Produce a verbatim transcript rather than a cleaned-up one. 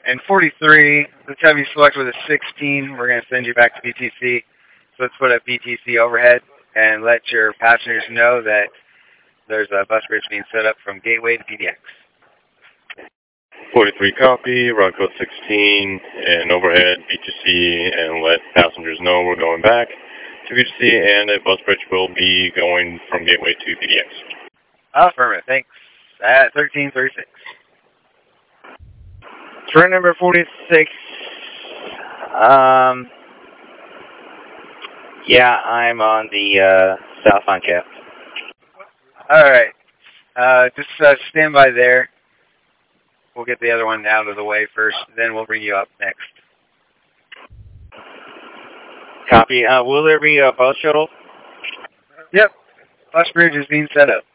And forty-three, let's have you select with a sixteen. We're going to send you back to B T C. So let's put a B T C overhead and let your passengers know that there's a bus bridge being set up from Gateway to P D X. forty-three copy, run code sixteen, and overhead B T C, and let passengers know we're going back to B T C, and a bus bridge will be going from Gateway to P D X. Affirmative, thanks. At thirteen thirty-six. Train number forty-six. Um, yeah, I'm on the uh, southbound cap. All right. Uh, just uh, stand by there. We'll get the other one out of the way first, then we'll bring you up next. Copy. Uh, will there be a bus shuttle? Yep. Bus bridge is being set up.